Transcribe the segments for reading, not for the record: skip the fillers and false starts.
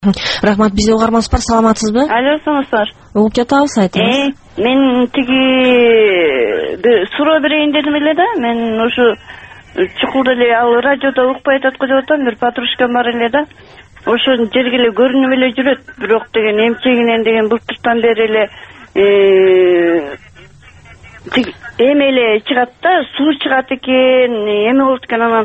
Рахмат, бизде угарманыбыз бар, саламатсызбы? Алло, саламатсызбы? Угуп жатабыз, айтыңыз. Мен суроо берейин дедим эле да. Мен ушу чукулда эле ал радиодо укпай аткызып атам, бир подружкам бар эле да. Ошо жерге эле көрүнүп эле жүрөт, бирок деген эмчегинен деген былтыртан бери эле эме эле чыгат да, суу чыгат экен, эме болот экен, анан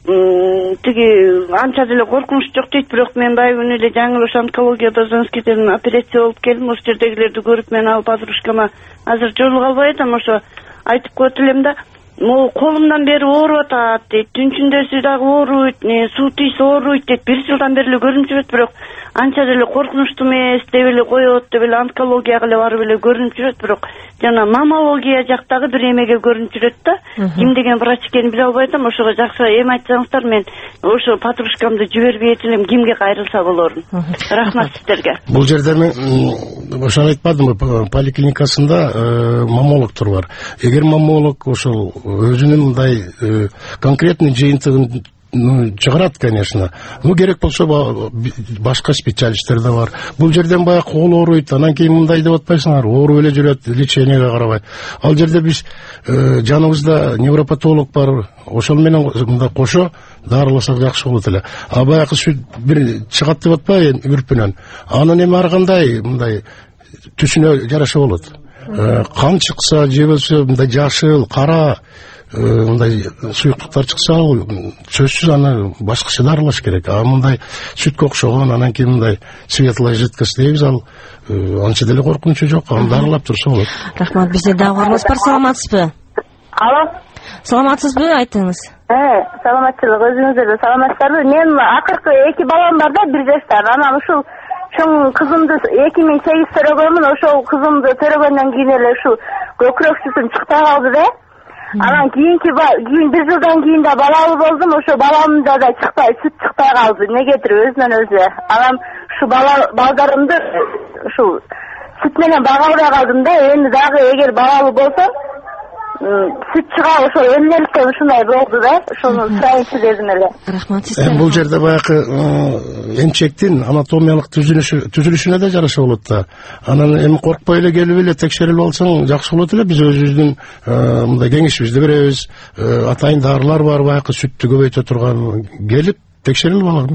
анча деле коркунуч жок дейт, бирок мен баягы күнү эле жаңы ошо онкологияда Занскийден операция болуп келдим. Ошол жердегилерди көрүп мен ал подружкама азыр жолуга албай атам, ошо айтып коет элем да. Могу колумдан бери ооруп атат дейт, түнчүндөсү дагы ооруйт, суу тийсе ооруйт дейт. 1 жылдан бери эле көрүнүп жүрөт, бирок анча деле коркунучтуу эмес деп эле коет, деп эле онкологияга эле барып эле көрүнүп жүрөт, бирок жана мамология жактагы бир эмеге көрүнүп жүрөт да. Ким деген врач экенин биле албай атам. Ошого жакшы эме айтсаңыздар, мен ошо подружкамды жибербейт элем, кимге кайрылса болорун. Рахмат сиздерге. Бул жерде мен ошо айтпадымбы, поликлиникасында мамологдор бар. Эгер мамолог ошол өзүнүн мындай конкретный жыйынтыгын чыгарат, конечно. Керек болсо башка специалисттер да бар. Бул жерден баягы кол ооруйт, анан кийин мындай деп атпайсыңар, ооруп эле жүрөт, лечениеге карабай. Ал жерде биз жаныбызда невропатолог бар, ошол менен мындай кошо дарыласак жакшы болот эле. А баягы сүт бир чыгат деп атпайбы үрпүнөн. Анын эми ар кандай мындай түсүнө жараша болот. Кан чыкса, же болбосо мындай жашыл, кара мындай суюктуктар чыкса, сөзсүз аны башкача дарылаш керек. А мындай сүткө окшогон, анан кийин мындай светлая жидкость дейбиз, ал анча деле коркунучу жок, аны дарылап турса болот. Рахмат, бизде дагы угарманыбыз бар, саламатсызбы? Алло. Саламатсызбы, айтыңыз. Саламатчылык, өзүңүздөр да саламатсыздарбы? Мен акыркы 2 балам бар да, 1 жаштар. Анан ушул чоң кызымды 2008 төрөгөнмүн, ошол кызымды төрөгөндөн кийин эле ушул көкүрөк сүтүм чыкпай калды да. Анан кийин 1 жылдан кийин да балалуу болдум, ошо баламда да сүт чыкпай калды. Негетир өзүнөн өзү. Анан ушу балдарымды ушул сүт менен бага албай калдым да. Эми дагы эгер балалуу болсом, сүт чыга, ошол эмнеликтен ушундай болду да. Ошону сурайынчы дедим эле. Рахмат сизге. Бул жерде баягы эмчектин анатомиялык түзүлүшүнө да жараша болот да. Анан эми коркпой эле келип эле текшерип алсаң жакшы болот эле. Биз өзүбүздүн мындай кеңешибизди беребиз. Атайын дарылар бар, баягы сүттү көбөйтө турган, келип текшерип алган.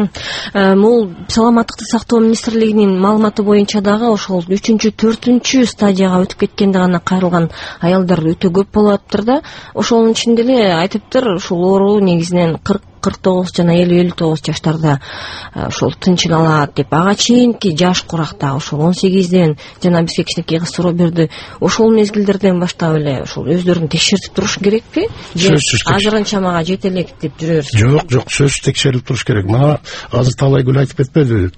Бул саламаттыкты сактоо министрлигинин маалыматы боюнча дагы ошол 3-4 стадияга өтүп кеткенде гана кайрылган аялдар өтө көп болуп атыптыр да. Ошонун ичинде эле айтыптыр, ушул оору негизинен 49 жана 50-59 жаштарда ошол тынчын алат деп. Ага чейинки жаш куракта ошол 18ден жана бизге кичинекей кыз суроо берди. Ошол мезгилдерден баштап эле ошол өздөрүн текшертип туруш керекпи? Азырынча мага жете элек деп жүрөбүз. Жок, сөзсүз текшерип туруш керек. Мына азыр талай гүл айтып кетпедиби?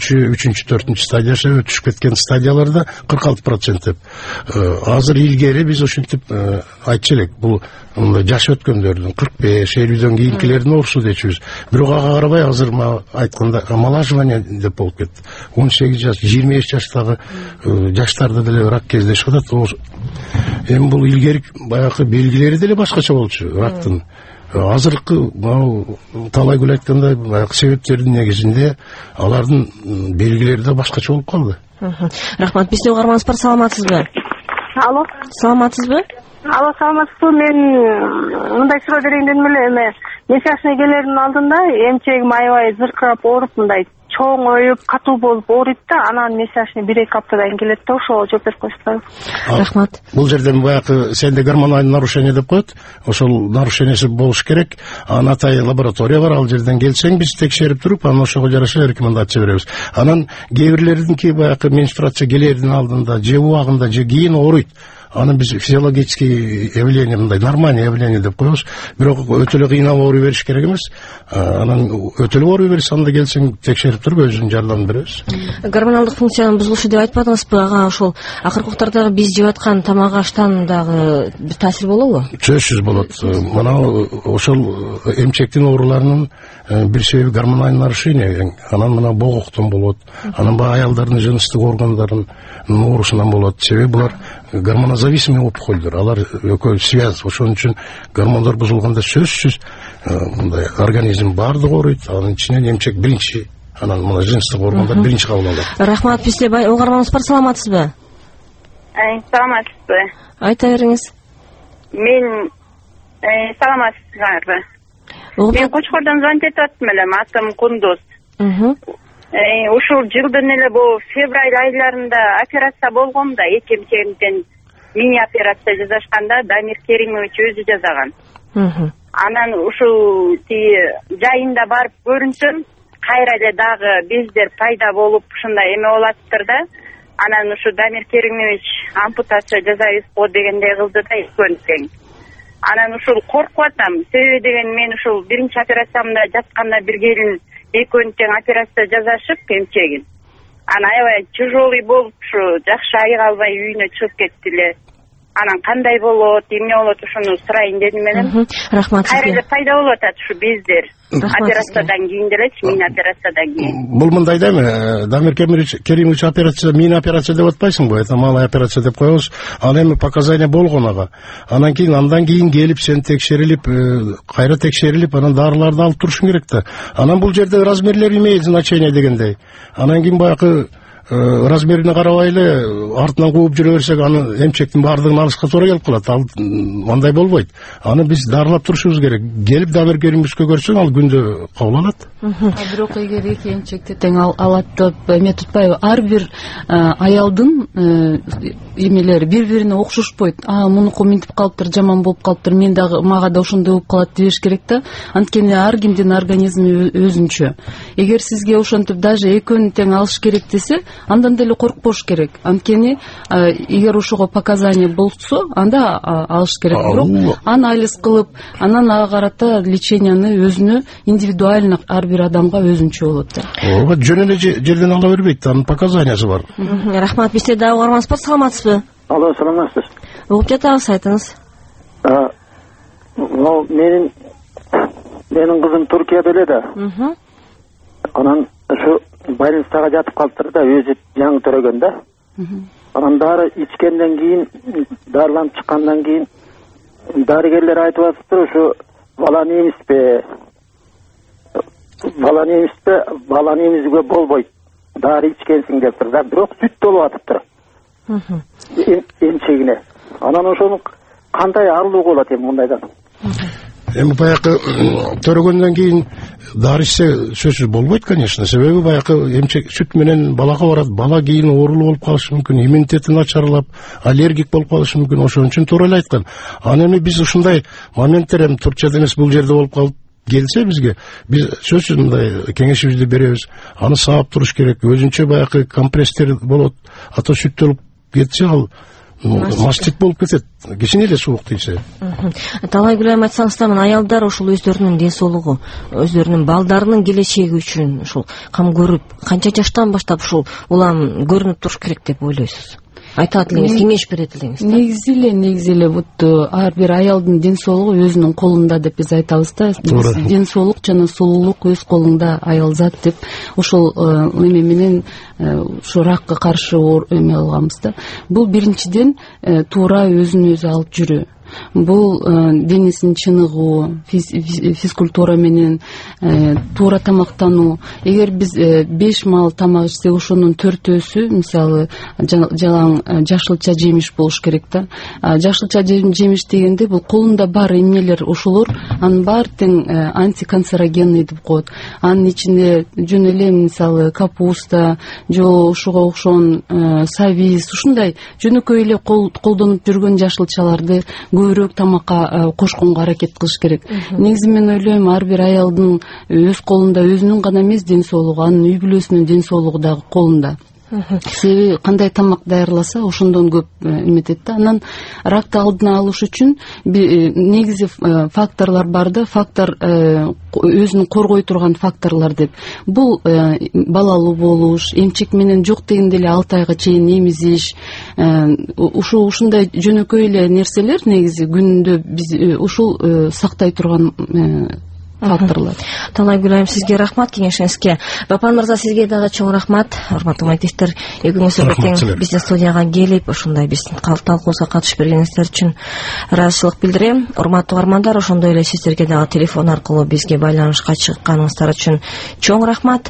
4-4 стадияга өтүшүп кеткен стадияларда 46% деп. Азыр илгери биз ошентип айтчу элек. Бул жаш өткөндөрдүн 45-50дөн кийинкилердин оорусу дечүбүз. Бирок ага карабай азыр айтканда омолаживание деп болуп кетти. 18 жаш, 25 жаштагы жаштарда деле рак кездешип атат. Эми бул илгери баягы белгилери деле башкача болчу рактын. Азыркы талай гүл айткандай баягы себептердин негизинде алардын белгилери да башкача болуп калды. Рахмат, бизде угарманыбыз бар, саламатсызбы? Алло. Саламатсызбы? Алло, саламатсызбы? Мен мындай суроо берейин дедим эле. Эме месячный келердин алдында эмчегим аябай зыркырап ооруп, мындай чоңоюп, катуу болуп ооруйт да, анан месячный 1-2 аптадан келет да, ошого жооп берип койсоңуздар. Рахмат. Бул жерден баягы сенде гормоналдык нарушение деп коет. Ошол нарушениеси болуш керек. Анатая лаборатория бар, ал жерден келсең биз текшерип туруп, анан ошого жараша рекомендация беребиз. Анан кээ бирлердинки баягы менструация келердин алдында, же убагында, же кийин ооруйт. Аны биз физиологический явление, мындай нормальный явление деп коебуз. Бирок өтө эле кыйнап ооруй бериш керек эмес. Анан өтө эле ооруй берсе, анда келсең текшерип туруп өзүнүн жардамын беребиз. Гормоналдык функциянын бузулушу деп айтпадыңызбы? Ага ошол акыркы уктардагы биз жеп аткан тамак аштан дагы бир таасир болобу? Сөзсүз болот. Мына ошол эмчектин ооруларынын бир себеби гормоналдык нарушение. Анан мына богоктон болот. Анан баягы аялдардын жыныстык органдарынын оорусунан болот. Себеби булар гормонозависимый опухольдор. Алар экөө связь. Ошон үчүн гормондор бузулганда сөзсүз мындай организм баардыгы ооруйт. Анын ичинен эмчек биринчи анан мына жыныстык органдар биринчи кабыл алат. Рахмат, бизде угарманыбыз бар, саламатсызбы? Саламатсызбы? Айта бериңиз. Мен саламатсыздарбы? Мен Кочкордон звонить этип аттым эле, атым Кундуз. Ушул жылдын эле бул февраль айларында операция болгон да, эки эмчегимден мини операция жасашканда Дамир Керимович өзү жасаган. Анан ушул жайында барып көрүнсөм, кайра эле дагы бездер пайда болуп ушундай эме болаттыр да. Анан ушу Дамир Керимович ампутация жасайбыз го дегендей кылды да экөөбүзгө. Анан ушул коркуп атам. Себеби деген мен ушул биринчи операциямда жатканда бир келин экөөнү тең операция жасашып эмчегин. Анан аябай тяжелый болуп ушу жакшы айыга албай үйүнө чыгып кетти эле. Анан кандай болот, эмне болот ушуну сурайын дедим менен. Рахмат сизге. Кайра эле пайда болуп атат ушу бездер. Операциядан кийин делечи, мини операциядан кийин. Бул мындай да эми, Дамир Керимович операция, мини операция деп атпайсыңбы? Это малая операция деп коебуз. Ал эми показания болгон ага. Андан кийин келип сен текшерилип, кайра текшерилип, анан дарыларды алып турушуң керек да. Анан бул жерде размерлер имеет значение дегендей. Анан кийин баягы размерине карабай эле артынан кууп жүрө берсек, аны эмчектин баардыгын алышка туура келип калат. Ал андай болбойт. Аны биз дарылап турушубуз керек. Келип Дамир Керимовичке көрсөң, ал күндө кабыл алат. Бирок эгер эки эмчекти тең алат деп эме тутпайбы? Ар бир аялдын эмелери бири-бирине окшошпойт. Мунуку мынтип калыптыр, жаман болуп калыптыр, мага да ошондой болуп калат дебеш керек да. Анткени ар кимдин организми өзүнчө. Эгер сизге ошентип даже экөөнү тең алыш керек десе, андан деле коркпош керек. Анткени эгер ошого показания болсо, анда алыш керек. Бирок анализ кылып, анан ага карата леченияны өзүнө индивидуально ар бир адамга өзүнчө болот да. Ооба, жөн эле жерден ала бербейт, анын показаниясы бар. Рахмат, бизде дагы угарманыбыз бар, саламатсызбы? Алло, саламатсыз. Угуп жатабыз, айтыңыз. Менин кызым Туркияда эле да. Анан ушу больницага жатып калыптыр да, өзү жаңы төрөгөн да. Анан дары ичкенден кийин, дарыланып чыккандан кийин дарыгерлер айтып атыптыр, ушу бала немизге болбойт. Дары ичкенсиң дептир да, бирок сүт болуп атыптыр. Эмчегине. Анан ошону кандай арылууга болот эми мындайдан? Эми баягы төрөгөндөн кийин дары ичсе сөзсүз болбойт, конечно. Себеби баягы эмчек сүт менен балага барат. Бала кийин оорулуу болуп калышы мүмкүн, иммунитети начарлап, аллергик болуп калышы мүмкүн. Ошон үчүн туура эле айткан. Аны эми биз ушундай моменттер эми Туркияда эмес, бул жерде болуп калып келсе бизге, биз сөзсүз мындай кеңешибизди беребиз. Аны саап туруш керек. Өзүнчө баягы компресстер болот. Ата сүттөлүп кетсе, ал мастит болуп кетет. Кичине эле суук тийсе. Талай күлөм айтсаңыз да, аялдар ошол өздөрүнүн ден соолугу, өздөрүнүн балдарынын келечеги үчүн ушул кам көрүп, канча жаштан баштап ушул улам көрүнүп туруш керек деп ойлойсуз? Айтат элеңиз, кеңеш берет элеңиз. Негизи эле вот ар бир аялдын ден соолугу өзүнүн колунда деп биз айтабыз да. Ден соолук жана сулуулук өз колуңда, аял зат деп. Ошол эме менен ушу ракка каршы эме алганбыз да. Бул биринчиден туура өзүн өзү алып жүрүү. Бул денесин чыныгуу, физкультура менен туура тамактануу. Эгер биз 5 маал тамак ичсек, ошонун 4-өсү мисалы жалаң жашылча жемиш болуш керек да. Жашылча жемиш дегенде бул колунда бар эмнелер ошолор, анын баары тең антиканцерогенный деп коет. Анын ичинде жөн эле мисалы капуста, же ошого окшогон сабиз, ушундай жөнөкөй эле колдонуп жүргөн жашылчаларды көбүрөөк тамакка кошконго аракет кылыш керек. Негизи мен ойлойм, ар бир аялдын өз колунда, өзүнүн гана эмес ден соолугу, анын үй бүлөсүнүн ден соолугу дагы колунда. Себеби кандай тамак даярласа ошондон көп эметет да. Анан ракты алдын алыш үчүн негизи факторлор бар да, фактор өзүн коргой турган факторлор деп. Бул балалуу болуш, эмчек менен жок дегенде эле 6 айга чейин эмизиш, ушундай жөнөкөй эле нерселер негизи күнүндө биз ушул сактай турган факторлор. Талай күлөм сизге рахмат кеңешиңизге. Бапан мырза, сизге дагы чоң рахмат. Урматтуу маектештер, экөөңүз тең биздин студияга келип, ушундай биздин талкуубузга катышып бергениңиздер үчүн ыраазычылык билдирем. Урматтуу угармандар, ошондой эле сиздерге дагы телефон аркылуу бизге байланышка чыкканыңыздар үчүн чоң рахмат.